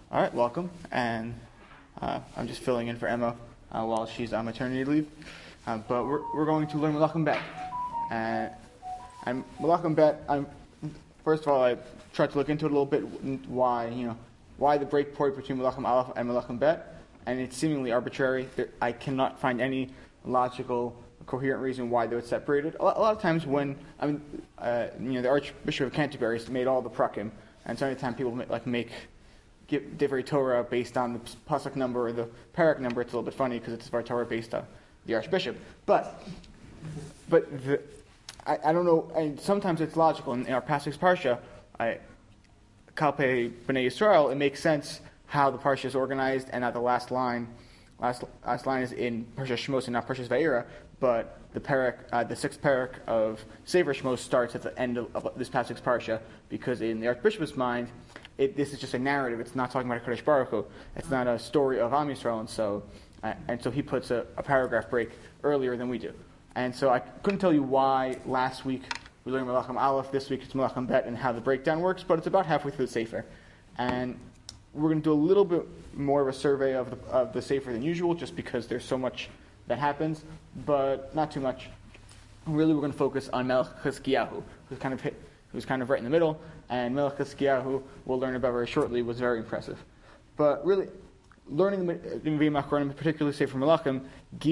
All right, welcome. And I'm just filling in for Emma while she's on maternity leave. But we're going to learn Malachim Bet. And Malachim Bet, first of all, I tried to look into it a little bit, why the break point between Malachim Aleph and Malachim Bet. And it's seemingly arbitrary. I cannot find any logical, coherent reason why they were separated. A lot of times when, the Archbishop of Canterbury made all the prakim, and so anytime people give Divrei Torah based on the pasuk number or the parak number, it's a little bit funny because it's Divrei Torah based on the Archbishop. But I don't know. And sometimes it's logical. In our Pasuk's parsha, Kalpei Bnei Yisrael, it makes sense how the parsha is organized, and at the last line is in Parsha Shmos and not Parsha Vayera. But the sixth parak of Sefer Shmos starts at the end of this Pasuk's parsha, because in the Archbishop's mind, this is just a narrative. It's not talking about HaKadosh Baruch Hu. It's not a story of Am Yisrael, and so he puts a paragraph break earlier than we do. And so I couldn't tell you why last week we learned Malachim Aleph, this week it's Malachim Bet, and how the breakdown works, but it's about halfway through the Sefer. And we're going to do a little bit more of a survey of the Sefer than usual, just because there's so much that happens, but not too much. Really, we're going to focus on Melech Chizkiyahu, who's kind of right in the middle, and Melech Chizkiyahu, we'll learn about very shortly, was very impressive. But really, learning the Nevi'im Achronim, particularly Sefer Malachim,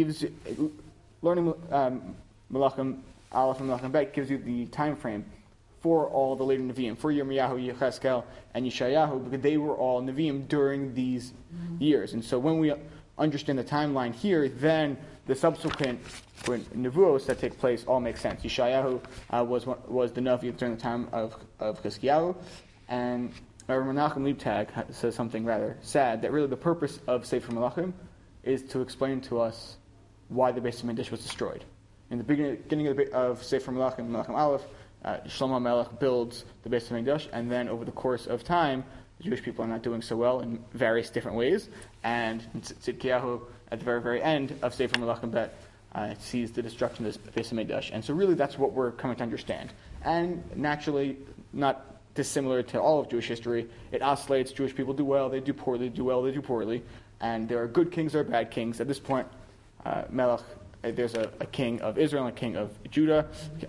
learning Malachim Aleph and Malachim Bet gives you the time frame for all the later Nevi'im, for Yirmiyahu, Yechezkel, and Yeshayahu, because they were all Nevi'im during these years. And so when we understand the timeline here, then the subsequent Nevuos that take place all make sense. Yeshayahu was the Navi during the time of Chizkiyahu, and Rabbi Menachem Leibtag says something rather sad, that really the purpose of Sefer Malachim is to explain to us why the Beis Hamikdash was destroyed. In the beginning of Sefer Malachim, Malachim Aleph, Shlomo Melech builds the Beis Hamikdash, and then over the course of time, the Jewish people are not doing so well in various different ways, and Tzidkiyahu, at the very, very end of Sefer Malachim Bet, sees the destruction of the Beis Hamikdash. And so really that's what we're coming to understand. And naturally, not dissimilar to all of Jewish history, it oscillates. Jewish people do well, they do poorly, do well, they do poorly, and there are good kings, there are bad kings. At this point, Melech, there's a king of Israel and a king of Judah,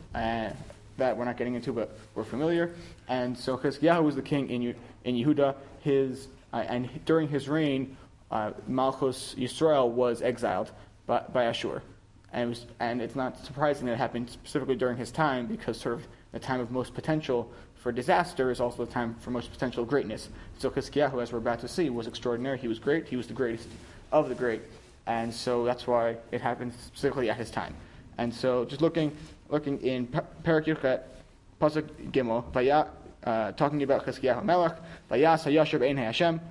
that we're not getting into, but we're familiar. And so Chizkiyahu was the king in Yehuda. And during his reign, Malchus Yisrael was exiled by Ashur. And it's not surprising that it happened specifically during his time, because sort of the time of most potential for disaster is also the time for most potential greatness. So Chizkiyahu, as we're about to see, was extraordinary. He was great. He was the greatest of the great. And so that's why it happened specifically at his time. And so just looking in Perek Yudchet, Pasuk Gimel, talking about Chizkiyahu Melech, Vayas HaYasher B'Einei Hashem,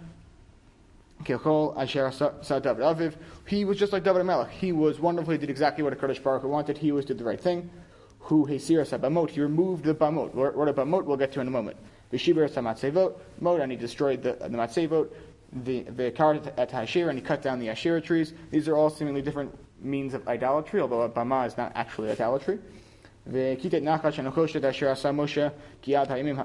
Kilchol Asher Sa David Aviv. He was just like David Melech. He was wonderful. He did exactly what HaKadosh Baruch Hu wanted. He always did the right thing. Hu Hesir Sa Bamot. He removed the Bamot. What a Bamot we'll get to in a moment. V'Shiber Sa Matzevot, and he destroyed the Matzevot, the Karat at Hashir, and he cut down the Asherah trees. These are all seemingly different means of idolatry, although a Bama is not actually idolatry. V'kitet Nachash and Ochoshet Asher Asa Moshe Kiad Ha'imim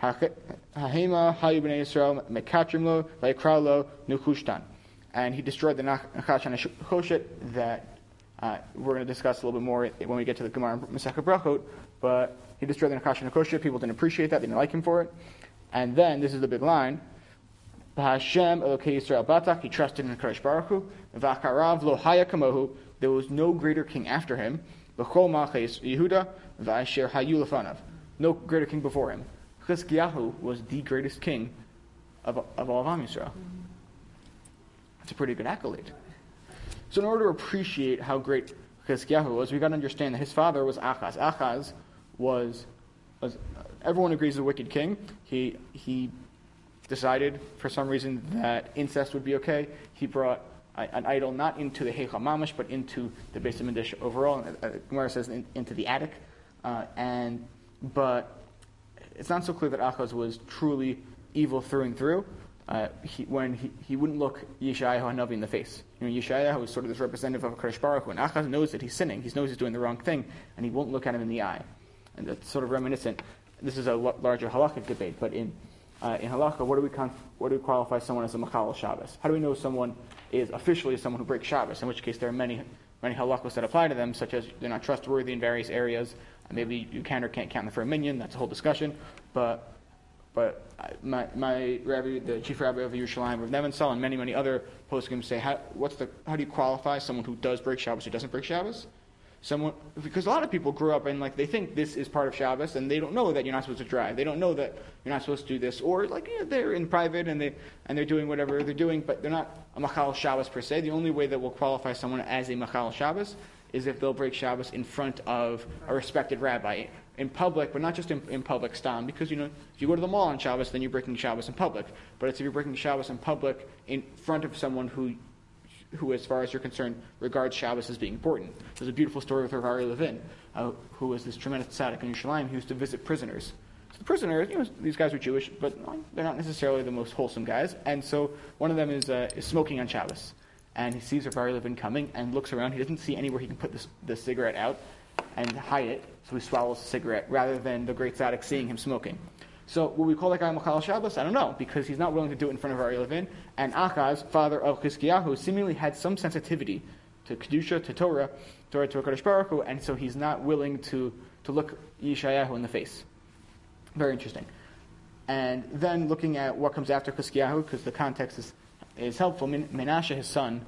Ha'hema Hayu B'nei Yisrael Mekatrim Lo V'Yikra Lo Nuchushtan. And he destroyed the Nachash and Ochoshet that we're going to discuss a little bit more when we get to the Gemara in Masechah Brachot. But he destroyed the Nachash and Ochoshet. People didn't appreciate that. They didn't like him for it. And then, this is the big line, B'Hashem Elokei Yisrael Batak, he trusted in HaKadosh Baruch Hu, V'Acharav Lo Haya Kamohu, there was no greater king after him, B'Chol Malchei Yehuda, V'Asher Hayu Lefanav, no greater king before him. Chizkiyahu was the greatest king of all of Am Yisrael. That's a pretty good accolade. So in order to appreciate how great Chizkiyahu was, we've got to understand that his father was Achaz. Achaz was everyone agrees, a wicked king. He decided, for some reason, that incest would be okay. He brought an idol not into the Heichal Mamash, but into the Beis Hamikdash overall. Gemara says into the attic. But it's not so clear that Achaz was truly evil through and through. When he wouldn't look Yeshayahu HaNavi in the face. Yeshayahu is sort of this representative of HaKadosh Baruch Hu, and Achaz knows that he's sinning. He knows he's doing the wrong thing, and he won't look at him in the eye. And that's sort of reminiscent. This is a larger halakhic debate, but in in halakha, what do we qualify someone as a machal Shabbos? How do we know someone is officially someone who breaks Shabbos? In which case, there are many halachos that apply to them, such as they're not trustworthy in various areas. Maybe you can or can't count them for a minyan. That's a whole discussion. But my rabbi, the chief rabbi of Yerushalayim, Rav Nevinsal, and many other poskim say, how do you qualify someone who does break Shabbos who doesn't break Shabbos? Because a lot of people grew up and they think this is part of Shabbos, and they don't know that you're not supposed to drive. They don't know that you're not supposed to do this, or they're in private and they're doing whatever they're doing, but they're not a machal Shabbos per se. The only way that will qualify someone as a machal Shabbos is if they'll break Shabbos in front of a respected rabbi in public, but not just in public stam. Because if you go to the mall on Shabbos, then you're breaking Shabbos in public. But it's if you're breaking Shabbos in public in front of someone who, as far as you're concerned, regards Shabbos as being important. There's a beautiful story with Rav Aryeh Levin, who was this tremendous tzaddik in Yerushalayim. He used to visit prisoners. So the prisoners, these guys are Jewish, but they're not necessarily the most wholesome guys. And so one of them is smoking on Shabbos. And he sees Rav Aryeh Levin coming and looks around. He doesn't see anywhere he can put the cigarette out and hide it, so he swallows the cigarette rather than the great tzaddik seeing him smoking. So will we call that guy Machal Shabbos? I don't know, because he's not willing to do it in front of Aryeh Levin. And Achaz, father of Chizkiyahu, seemingly had some sensitivity to Kedusha, to Torah to HaKadosh Baruch Hu, and so he's not willing to look Yeshayahu in the face. Very interesting. And then looking at what comes after Chizkiyahu, because the context is helpful. Menashe, his son,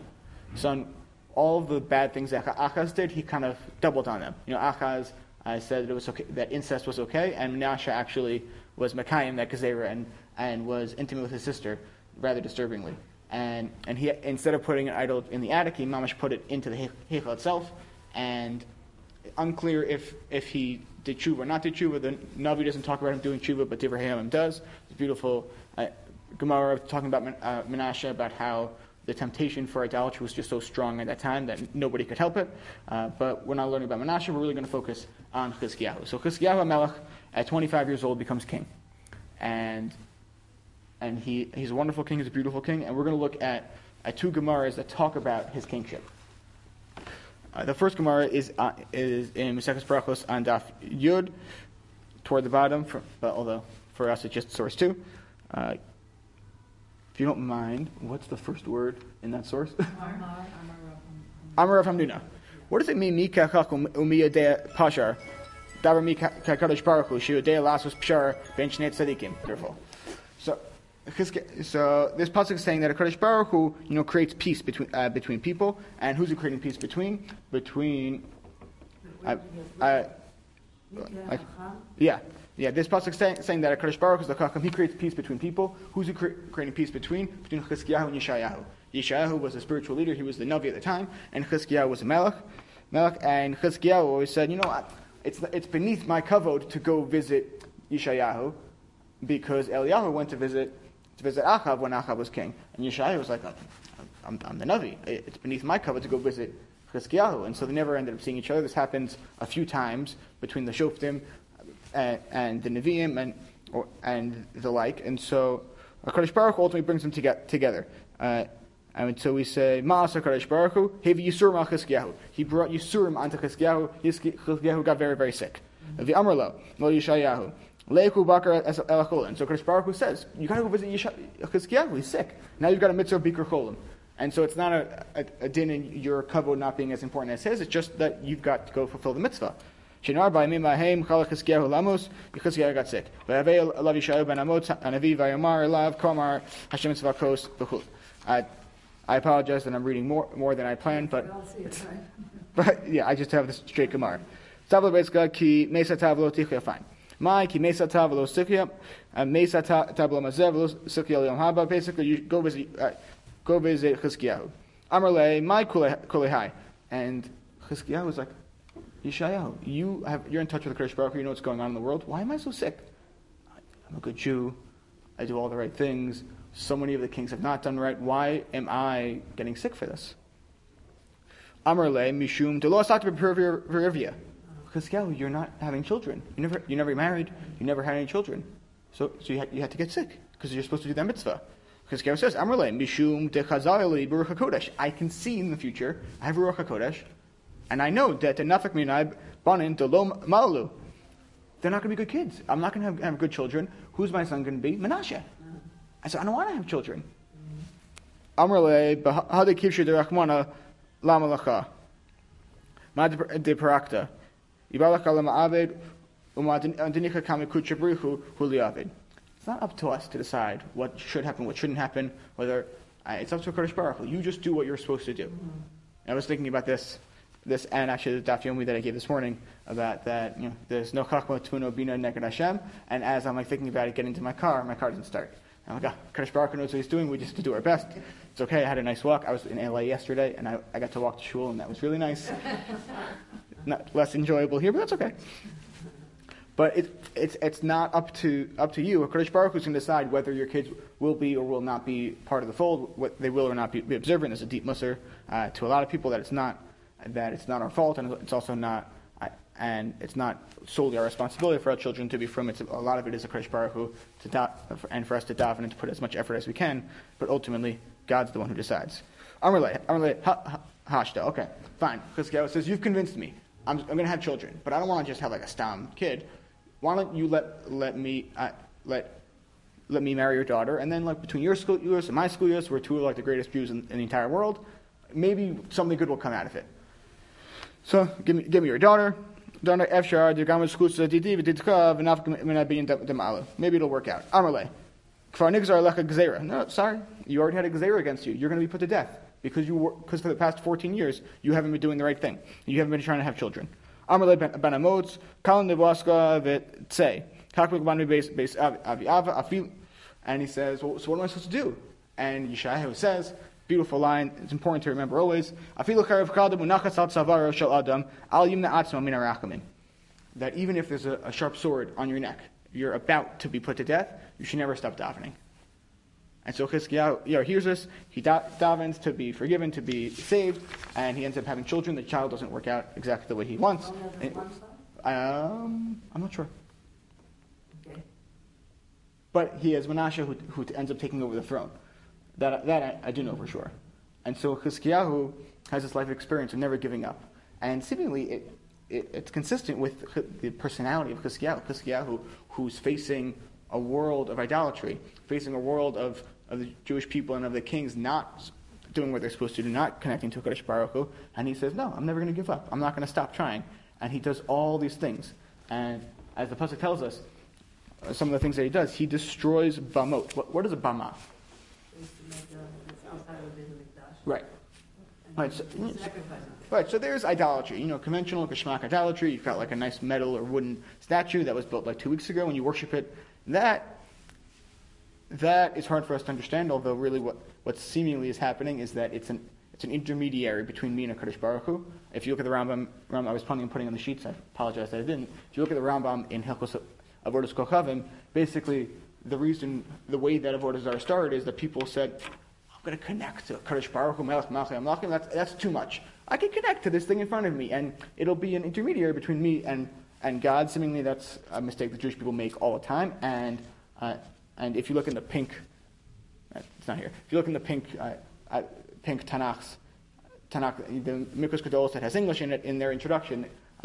all of the bad things that Achaz did, he kind of doubled on them. Achaz said that it was okay, that incest was okay, and Menashe actually was Mekayim, that Gezerah, and was intimate with his sister, rather disturbingly. And he, instead of putting an idol in the attic, he mamash put it into the Heichal itself, and unclear if he did tshuva or not did tshuva. The Navi doesn't talk about him doing tshuva, but Divrei Hayamim does. It's a beautiful Gemara talking about Menashe, about how the temptation for idolatry was just so strong at that time that nobody could help it. But we're not learning about Menashe. We're really going to focus on Chizkiyahu. So Chizkiyahu HaMelech, at 25 years old, becomes king. And he's a wonderful king. He's a beautiful king. And we're going to look at two Gemaras that talk about his kingship. The first Gemara is in Maseches Brachos on Daf Yud, toward the bottom, although for us it's just source 2. If you don't mind, what's the first word in that source? Amar Rav Hamnuna. What does it mean? Mika chakum umiyadeh pashar, davar mika kadosh baruch hu shiyodeh lasos pshar ben shnei tzadikim. Careful. So this pasuk is saying that a Kadosh Baruch Hu, creates peace between people, and who's he creating peace between? This pasuk is saying that a Kadosh Baruch Hu is the Chacham. He creates peace between people. Who's he creating peace between? Between Chizkiyahu and Yeshayahu. Yeshayahu was a spiritual leader. He was the Navi at the time, and Chizkiyahu was a Melech. And Chizkiyahu always said, it's beneath my kavod to go visit Yeshayahu, because Eliyahu went to visit Achav when Achav was king. And Yeshayahu was like, I'm the Navi. It's beneath my cover to go visit Chizkiyahu. And so they never ended up seeing each other. This happens a few times between the Shoftim and the Nevi'im and the like. And so HaKadosh Baruch Hu ultimately brings them together. And so we say, Ma'asa HaKadosh Baruch Hu, Hevi Yisurim al Chizkiyahu. He brought Yisurim onto Chizkiyahu. Chizkiyahu got very, very sick. V'amar lo Yeshayahu. Leiku bakar elachol. And so Kadosh Baruch Hu says, you got to go visit Chizkiyahu. He's sick. Now you've got a mitzvah bikur cholim. And so it's not a din in your kavod not being as important as his. It's just that you've got to go fulfill the mitzvah. Shinar ba'yimim lahem chala Chizkiyahu lamos. Chizkiyahu got sick. V'havei alav Yeshayahu ben Amot anavi v'yomar elav komar Hashem tzvakos v'chul. I apologize that I'm reading more than I planned, but yeah, I just have this straight Gemara. Tavlo betzka ki mesa tavlo tichya fine. My ki mesa tavlo sikya, mesa tavlo mazev sikya liyom haba. Basically, you go visit Chizkiyahu. Amarle my kulehai, and Chizkiyahu was like, Yeshayahu, you're in touch with the Kadosh Baruch Hu. You know what's going on in the world. Why am I so sick? I'm a good Jew. I do all the right things. So many of the kings have not done right. Why am I getting sick for this? Amarle mishum delo asakta b'perivia. Chizkiyahu, you're not having children. You never married. You never had any children. So you had to get sick because you're supposed to do that mitzvah. Chizkiyahu says, Amarle mishum dechazali b'ruach hakodesh. I can see in the future. I have ruach hakodesh, and I know that the nafek minai banin delo malalu. they're not going to be good kids. I'm not going to have good children. Who's my son going to be? Menashe. I said, I don't want to have children. Amrle, b'hade kivshe derachmana lama lacha. Ma de parakta. Yibalach ala ma'aved, u'ma'adinika kamikut shabrichu huliaved. It's not up to us to decide what should happen, what shouldn't happen, whether it's up to Kadosh Baruch Hu. You just do what you're supposed to do. And I was thinking about this, and actually the Daf Yomi that I gave this morning about that. There's no chachma tuno bina neged Hashem. And as I'm thinking about it, getting into my car doesn't start. I'm like, Kadosh Baruch Hu knows what He's doing. We just have to do our best. It's okay. I had a nice walk. I was in LA yesterday, and I got to walk to shul, and that was really nice. Not less enjoyable here, but that's okay. But it's not up to you. Kadosh Baruch Hu is going to decide whether your kids will be or will not be part of the fold. What they will or not be observant. There's a deep musar to a lot of people that it's not our fault, and it's also not, and it's not solely our responsibility for our children to be from. A lot of it is a Kadosh Baruch Hu and for us to daven and to put as much effort as we can. But ultimately, God's the one who decides. Amrle hashta. Okay, fine. Chizkiyahu says, you've convinced me. I'm going to have children, but I don't want to just have like a stam kid. Why don't you let me marry your daughter, and then between your school years and my school years, we're two of the greatest Jews in the entire world. Maybe something good will come out of it. So give me your daughter. Maybe it'll work out. Amarle. No, sorry, you already had a gzeira against you. You're going to be put to death because for the past 14 years you haven't been doing the right thing. You haven't been trying to have children. Amarle ben Amotz, Kalan Nevaska v'tzei. And he says, well, so what am I supposed to do? And Yeshayahu says, beautiful line, it's important to remember always, that even if there's a sharp sword on your neck, you're about to be put to death, you should never stop davening. And so Chizkiyahu hears this, he davens to be forgiven, to be saved, and he ends up having children. The child doesn't work out exactly the way he wants. I'm not sure. Okay. But he has Menashe who ends up taking over the throne. That I do know for sure. And so Chizkiyahu has this life experience of never giving up. And seemingly it's consistent with the personality of Chizkiyahu. Chizkiyahu, who's facing a world of idolatry, facing a world of the Jewish people and of the kings not doing what they're supposed to do, not connecting to Kadosh Baruch Hu, and he says, no, I'm never going to give up. I'm not going to stop trying. And he does all these things. And as the Pasuk tells us, some of the things that he does, he destroys bamot. What is a bama? Right. Right, so there's idolatry. Conventional Kashmak idolatry. You've got a nice metal or wooden statue that was built 2 weeks ago, and you worship it. That is hard for us to understand, although really what seemingly is happening is that it's an intermediary between me and HaKadosh Baruch Hu. If you look at the Rambam I was planning on putting on the sheets, I apologize that I didn't. If you look at the Rambam in Hilchos Avodas Kochavim, basically the way that Avodas Zarah started is that people said, I'm going to connect to Kadosh Baruch Hu, Melech Malchei Amlachim, that's too much. I can connect to this thing in front of me, and it'll be an intermediary between me and God. Seemingly that's a mistake the Jewish people make all the time, and if you look in the pink, it's not here, if you look in the pink Tanakh, the Mikros Gedolos that has English in it, in their introduction,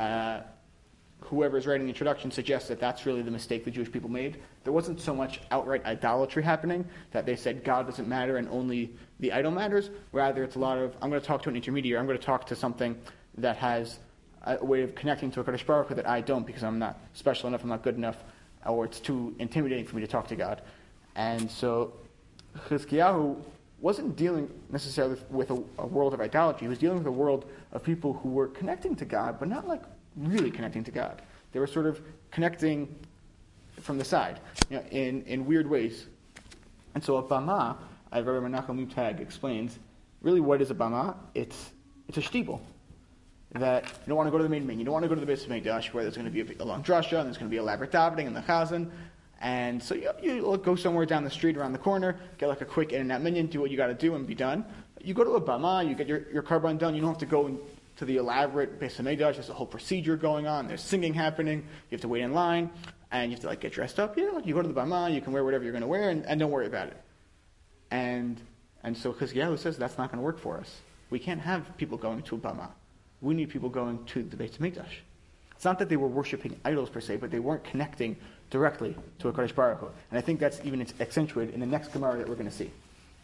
whoever's writing the introduction suggests that that's really the mistake the Jewish people made. There wasn't so much outright idolatry happening, that they said God doesn't matter and only the idol matters. Rather, it's a lot of, I'm going to talk to an intermediary, I'm going to talk to something that has a way of connecting to a Kadosh Baruch Hu that I don't, because I'm not special enough, I'm not good enough, or it's too intimidating for me to talk to God. And so Chizkiyahu wasn't dealing necessarily with a world of idolatry. He was dealing with a world of people who were connecting to God, but not really connecting to God. They were sort of connecting from the side, in weird ways. And so a bama, Rabbi Menachem Mutag explains, really what is a bama? It's a shtibel. That you don't want to go to the main, you don't want to go to the Beis Hamikdash where there's going to be a long drasha and there's going to be elaborate davening and the chazan. And so you go somewhere down the street around the corner, get a quick in and out minyan, do what you got to do and be done. You go to a bama, you get your karban done, you don't have to go to the elaborate Beis Hamikdash. There's a whole procedure going on, there's singing happening, you have to wait in line, and you have to get dressed up. You go to the bama, you can wear whatever you're going to wear, and don't worry about it. And so Chizkiyahu says that's not going to work for us. We can't have people going to a bama. We need people going to the Beis Hamikdash. It's not that they were worshiping idols per se, but they weren't connecting directly to HaKadosh Baruch Hu. And I think that's even accentuated in the next Gemara that we're going to see.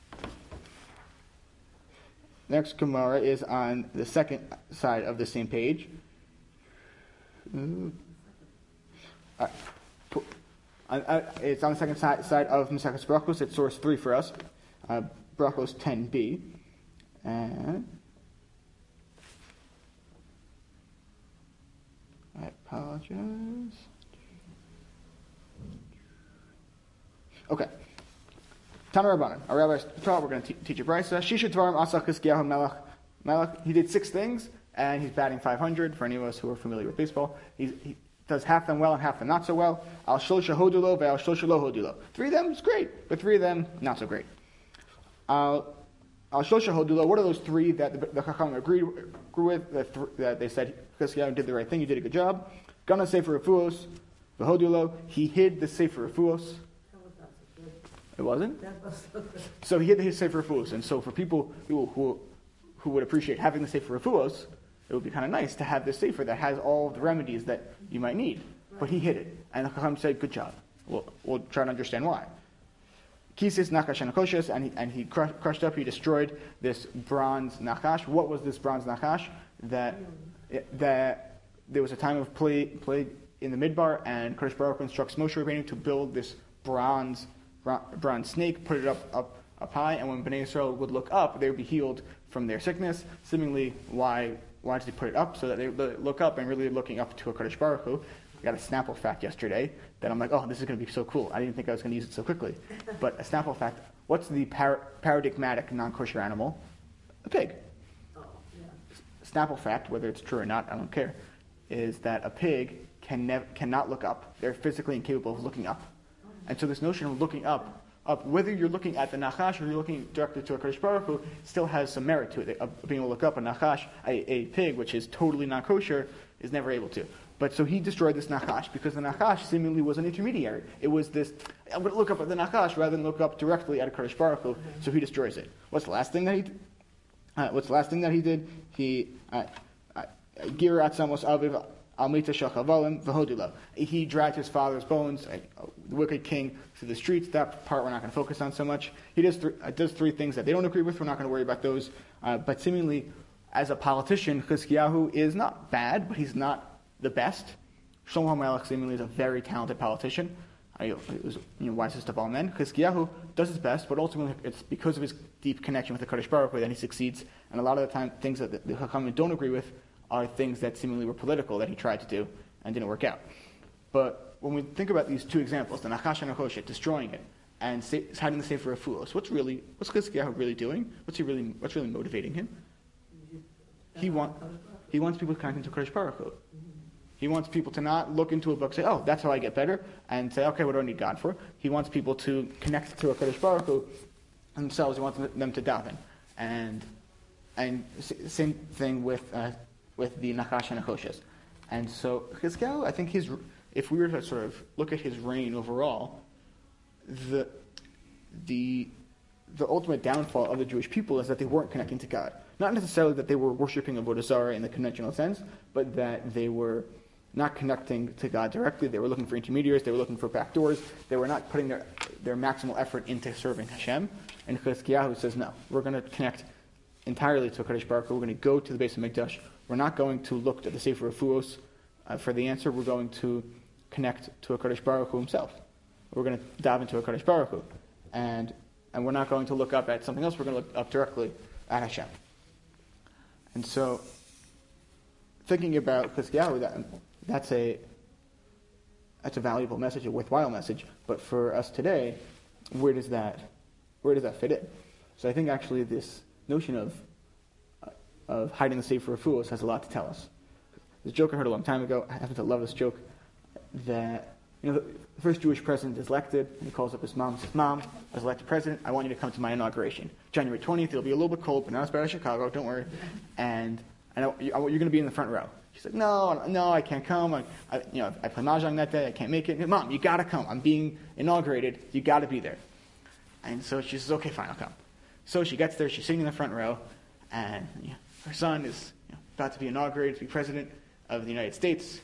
Next Gemara is on the second side of the same page. It's on the second side of Maseches Brachos. It's source 3 for us. Brachos 10b. And I apologize. Okay. Tamar Rabbanan. Our rabbis taught we're going to teach a brisa. Shisha Dvarim Asach Chizkiyahu Melech. He did 6 things, and he's batting 500. For any of us who are familiar with baseball, he does half them well and half them not so well. Al Shosha Hodulo ve'al Shosha Lo Hodulo. 3 of them is great, but 3 of them not so great. Al Shosha Hodulo. What are those 3 that the Chacham agreed with? That they said Chizkiyahu did the right thing. You did a good job. Gana Sefer Refuos v'Hodulo. He hid the Sefer Refuos. It wasn't? So he hid his Sefer Refuos. And so for people who would appreciate having the Sefer Refuos, it would be kind of nice to have this Sefer that has all the remedies that you might need. But he hid it. And the Chacham said, good job. We'll try to understand why. Kisis Nachash and Nakoshes, and he crushed up, he destroyed this bronze Nachash. What was this bronze Nachash? That there was a time of plague in the Midbar, and Kadosh Baruch Hu instructs Moshe Rabbeinu to build this bronze snake, put it up high, and when Bnei Yisrael would look up, they would be healed from their sickness. Seemingly, why did he put it up? So that they look up and really looking up to a HaKadosh Baruch Hu. I got a Snapple fact yesterday that I'm like, oh, this is going to be so cool. I didn't think I was going to use it so quickly. But a Snapple fact, what's the paradigmatic non-kosher animal? A pig. Oh, yeah. Snapple fact, whether it's true or not, I don't care, is that a pig cannot look up. They're physically incapable of looking up. And so this notion of looking up, whether you're looking at the Nachash or you're looking directly to a HaKadosh Baruch Hu, still has some merit to it. Being able to look up a Nachash, a pig, which is totally not kosher, is never able to. But so he destroyed this Nachash because the Nachash seemingly was an intermediary. It was this, I'm going to look up at the Nachash rather than look up directly at a HaKadosh Baruch Hu, so he destroys it. What's the last thing that he did? He Girat Samos Aviv Almita Shachavalim V'hodila. He dragged his father's bones, the wicked king, through the streets. That part we're not going to focus on so much. He does 3 things that they don't agree with. We're not going to worry about those. But seemingly, as a politician, Chizkiyahu is not bad, but he's not the best. Shlomo HaMelech seemingly is a very talented politician. He was wisest of all men. Chizkiyahu does his best, but ultimately it's because of his deep connection with the Kadosh Baruch Hu that he succeeds. And a lot of the time, things that the Chachamim don't agree with are things that seemingly were political that he tried to do and didn't work out. But when we think about these 2 examples, the Nachash and Nakoshet, destroying it, and hiding the Sefer Refuos, what's Chizkiyahu really doing? What's really motivating him? He wants people to connect into Kadosh Baruch Hu. He wants people to not look into a book, say, oh, that's how I get better, and say, okay, what do I need God for? He wants people to connect to a HaKadosh Baruch Hu themselves. He wants them to daven. And same thing with the Nachash and Nakoshes. And so Chizkiyahu, I think if we were to sort of look at his reign overall, the ultimate downfall of the Jewish people is that they weren't connecting to God. Not necessarily that they were worshiping Avodah Zarah in the conventional sense, but that they were not connecting to God directly. They were looking for intermediaries. They were looking for backdoors. They were not putting their maximal effort into serving Hashem. And Chizkiyahu says, no, we're going to connect entirely to HaKadosh Baruch Hu. We're going to go to the Beis HaMikdash. We're not going to look at the Sefer Refuos for the answer. We're going to connect to HaKadosh Baruch Hu himself. We're going to dive into HaKadosh Baruch Hu. And we're not going to look up at something else. We're going to look up directly at Hashem. And so, thinking about Chizkiyahu, that's a valuable message, a worthwhile message. But for us today, where does that fit in? So I think actually this notion of hiding the Sefer Refuos has a lot to tell us. This joke I heard a long time ago. I happen to love this joke. That the first Jewish president is elected, and he calls up his mom and says, "Mom, I was elected president. I want you to come to my inauguration. January 20th. It'll be a little bit cold, but not as bad as Chicago. Don't worry. And you're going to be in the front row." She's like, "No, I can't come. I play mahjong that day. I can't make it." "Mom, you got to come. I'm being inaugurated. You got to be there." And so she says, "Okay, fine, I'll come." So she gets there. She's sitting in the front row, and her son is about to be inaugurated to be president of the United States.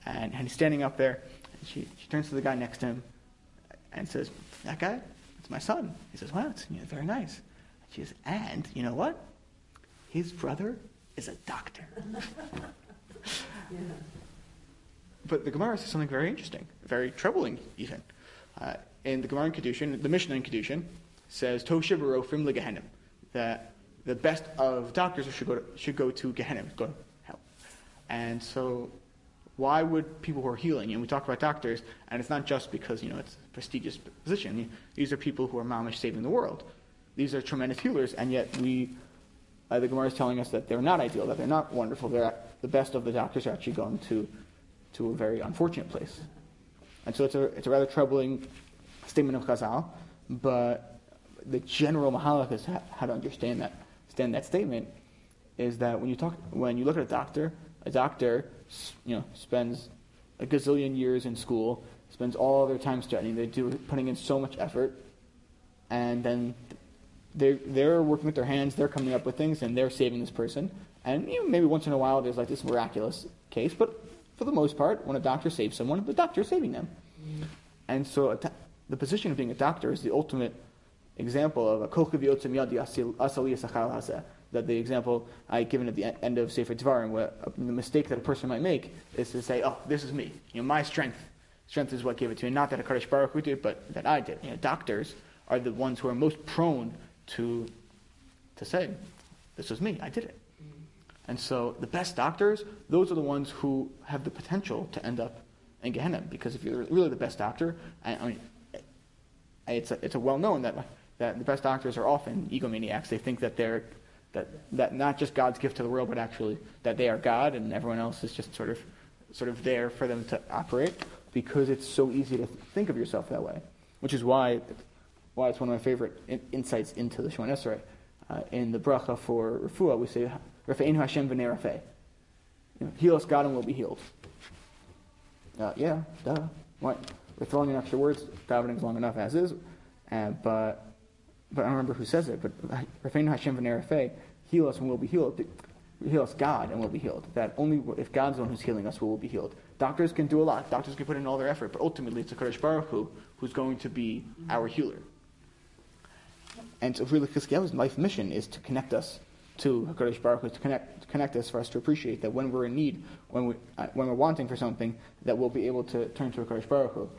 and he's standing up there, and she turns to the guy next to him and says, "That guy, it's my son." He says, "Wow, it's very nice." And she says, "And you know what? His brother is a doctor." Yeah. But the Gemara says something very interesting, very troubling even. In the Gemara in Kedushin, the Mishnah in Kedushin says, "Toshav Rofim leGehenim," that the best of doctors should go to Gehenim, go to hell. And so, why would people who are healing, and we talk about doctors, and it's not just because it's a prestigious position. These are people who are mamish saving the world. These are tremendous healers, and yet the Gemara is telling us that they're not ideal, that they're not wonderful. The best of the doctors are actually going to a very unfortunate place. And so it's a rather troubling statement of Chazal, but the general mahalach is how to understand that statement is that when you look at a doctor spends a gazillion years in school, spends all their time studying, putting in so much effort, and then they're working with their hands, they're coming up with things, and they're saving this person. And maybe once in a while there's like this miraculous case, but for the most part, when a doctor saves someone, the doctor is saving them. And so the position of being a doctor is the ultimate example of a kochav yotzim yadi asali yisachal hazeh. That the example I given at the end of Sefer Devarim, where the mistake that a person might make is to say, "Oh, this is me. My strength is what gave it to me. Not that HaKadosh Baruch Hu did, but that I did." Doctors are the ones who are most prone to say, "This was me. I did it." And so the best doctors, those are the ones who have the potential to end up in Gehenna. Because if you're really the best doctor, it's a well known that the best doctors are often egomaniacs. They think that they're that not just God's gift to the world, but actually that they are God, and everyone else is just sort of there for them to operate. Because it's so easy to think of yourself that way, which is why it's one of my favorite insights into the Shemona Esrei. In the bracha for refuah, we say, "Rafeinu Hashem v'nei rafeh." Heal us, God, and we'll be healed. Yeah, duh. What? We're throwing in extra words. Davening's long enough as is, but I don't remember who says it. But Rafeinu Hashem v'nei rafeh, heal us and we'll be healed. Heal us, God, and we'll be healed. That only if God's the one who's healing us, we will be healed. Doctors can do a lot. Doctors can put in all their effort, but ultimately it's HaKadosh Baruch Hu who's going to be our healer. And so really Chizkiyahu's life mission is to connect us to HaKadosh Baruch Hu, to connect us for us to appreciate that when we're in need, when we're wanting for something, that we'll be able to turn to HaKadosh Baruch Hu.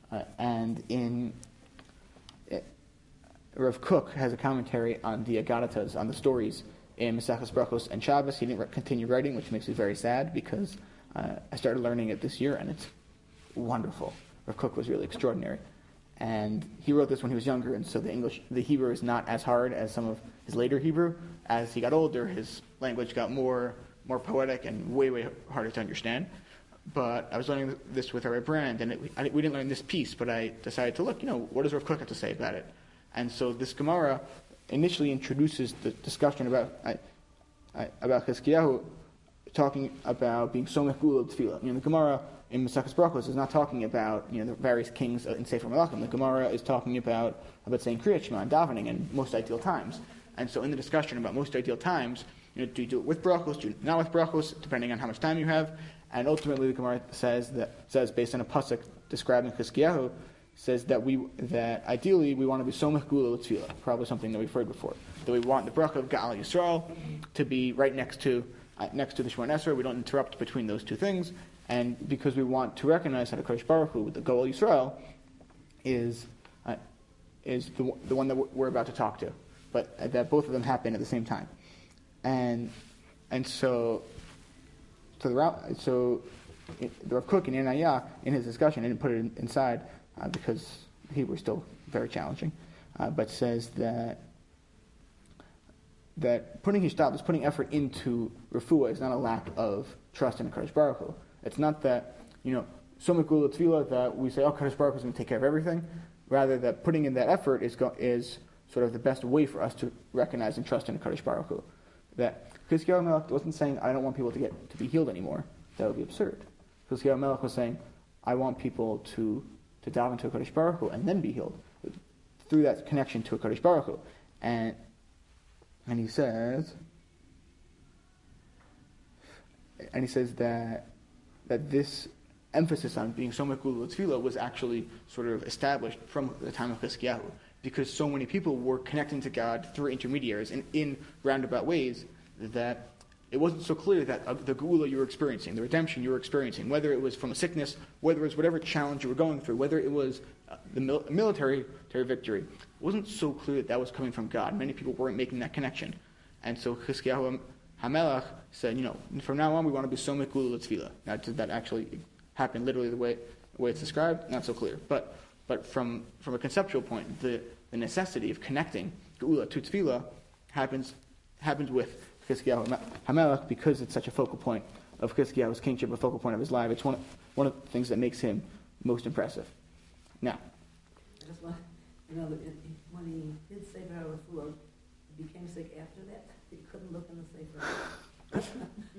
Rav Kook has a commentary on the Agadatas, on the stories in Maseches Brachos and Shabbos. He didn't continue writing, which makes me very sad because I started learning it this year and it's wonderful. Rav Kook was really extraordinary. And he wrote this when he was younger, and so the Hebrew is not as hard as some of his later Hebrew. As he got older, his language got more poetic and way, way harder to understand. But I was learning this with Rabbi Brand, and we didn't learn this piece, but I decided to look, what does Rav Kook have to say about it? And so this Gemara initially introduces the discussion about Chizkiyahu talking about being somech gula tefillah. The Gemara in Maseches Brachos is not talking about the various kings in Sefer Malachim. The Gemara is talking about saying Kriyat Shema and davening and most ideal times. And so in the discussion about most ideal times, do you do it with brachos, do you not with brachos, depending on how much time you have? And ultimately the Gemara says based on a pasuk describing Chizkiyahu, says that ideally we want to be somech gula tefillah, probably something that we've heard before. That we want the bracha of Ga'al Yisrael to be right next to the Shemona Esrei. We don't interrupt between those two things. And because we want to recognize that HaKadosh Baruch Hu, the Goel Yisrael, is the one that we're about to talk to, but that both of them happen at the same time, and so the Rav Kook in Yenayah in his discussion, didn't put it inside because he was still very challenging, but says that putting hishtadlus, putting effort into refuah is not a lack of trust in HaKadosh Baruch Hu. It's not that, somech gula tefillah, that we say, HaKadosh Baruch Hu is going to take care of everything. Rather, that putting in that effort is sort of the best way for us to recognize and trust in HaKadosh Baruch Hu. That Chizkiyahu Melech wasn't saying, I don't want people to be healed anymore. That would be absurd. Chizkiyahu Melech was saying, I want people to daven to HaKadosh Baruch Hu and then be healed through that connection to HaKadosh Baruch Hu. And he says that this emphasis on being so mekula tefillah was actually sort of established from the time of Chizkiyahu, because so many people were connecting to God through intermediaries and in roundabout ways that it wasn't so clear that the geula you were experiencing, the redemption you were experiencing, whether it was from a sickness, whether it was whatever challenge you were going through, whether it was the military victory, it wasn't so clear that was coming from God. Many people weren't making that connection. And so Chizkiyahu HaMelech said, from now on we want to be so mekula l'tefillah. Now, did that actually happen literally the way it's described? Not so clear. But from a conceptual point, the necessity of connecting geula to tefillah happens with Chizkiyahu HaMelech because it's such a focal point of Chizkiyahu's kingship, a focal point of his life. It's one of the things that makes him most impressive. Now, I just want, when he did Sefer HaRefuah, he became sick after that. He couldn't look in the Sefer.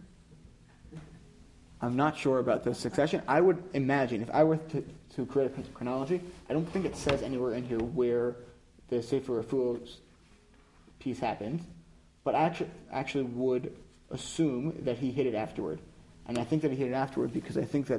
I'm not sure about the succession. I would imagine, if I were to create a chronology, I don't think it says anywhere in here where the Sefer HaRefuah's piece happened, but I actually would assume that he hit it afterward. And I think that he hit it afterward because I think that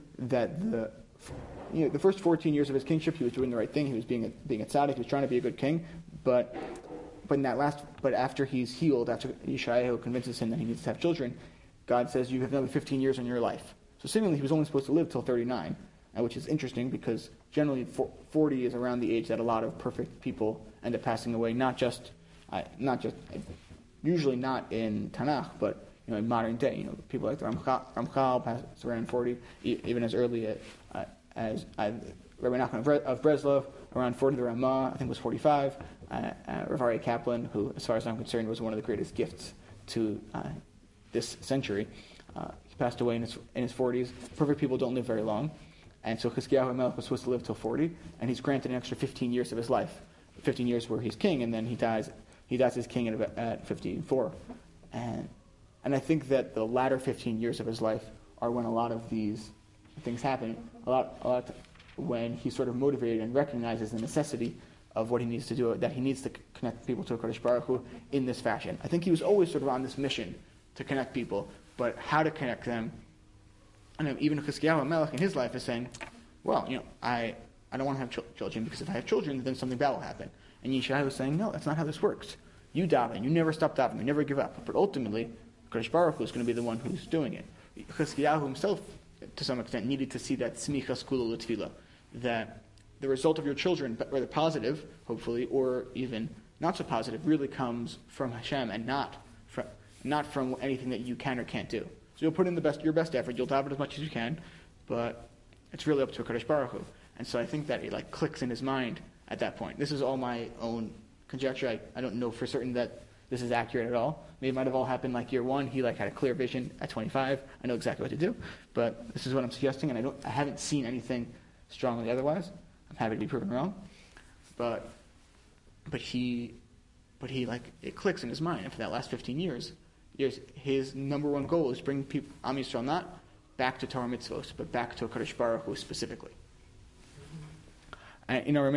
the first 14 years of his kingship, he was doing the right thing. He was being a tzaddik. He was trying to be a good king. But after he's healed, after Yeshayahu convinces him that he needs to have children, God says, you have another 15 years in your life. So seemingly he was only supposed to live till 39, which is interesting because generally 40 is around the age that a lot of perfect people end up passing away, usually not in Tanakh, but in modern day. People like the Ramchal pass around 40, even as early as Rabbi Nachman of Breslov, around 40. The Ramah, I think, was 45. Rav Aryeh Kaplan, who, as far as I'm concerned, was one of the greatest gifts to this century. He passed away in his 40s. Perfect people don't live very long. And so Chizkiyahu HaMelech was supposed to live till 40, and he's granted an extra 15 years of his life. 15 years where he's king, and then he dies as king at 54. And I think that the latter 15 years of his life are when a lot of these things happen. A lot when he's sort of motivated and recognizes the necessity of what he needs to do, that he needs to connect people to HaKadosh Baruch Hu in this fashion. I think he was always sort of on this mission to connect people, but how to connect them. And even Chizkiyahu HaMelech in his life is saying, well, I don't want to have children, because if I have children, then something bad will happen. And Yeshayahu was saying, no, that's not how this works. You daven, you never stop davening, you never give up. But ultimately, HaKadosh Baruch Hu is going to be the one who's doing it. Chizkiyahu himself, to some extent, needed to see that smichas kula l'tefillah, that the result of your children, whether positive, hopefully, or even not so positive, really comes from Hashem and not from anything that you can or can't do. So you'll put in your best effort, you'll daven as much as you can, but it's really up to HaKadosh Baruch Hu. And so I think that it clicks in his mind at that point. This is all my own conjecture. I don't know for certain that this is accurate at all. Maybe it might have all happened year one. He had a clear vision at 25. I know exactly what to do. But this is what I'm suggesting, and I haven't seen anything strongly otherwise. I'm happy to be proven wrong. But it clicks in his mind. And for that last 15 years, his number one goal is bring people, Am Yisrael, not back to Torah mitzvos, but back to HaKadosh Baruch Hu specifically. And,